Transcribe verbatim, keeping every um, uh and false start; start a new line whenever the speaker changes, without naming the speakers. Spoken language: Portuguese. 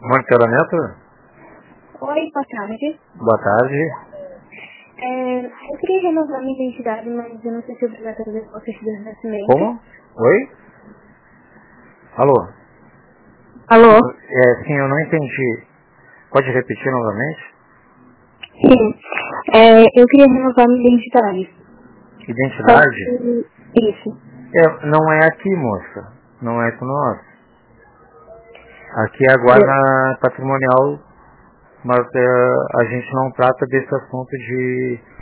Monitoramento?
Oi, boa tarde.
Boa tarde.
É, eu queria renovar minha identidade, mas eu não sei se eu preciso trazer o certidão de nascimento.
Como? Oi? Alô?
Alô?
É, sim, eu não entendi. Pode repetir novamente?
Sim. É, eu queria renovar minha identidade.
Identidade?
Que... Isso.
É, não é aqui, moça. Não é com nós. Aqui é a guarda patrimonial, mas é, a gente não trata desse assunto de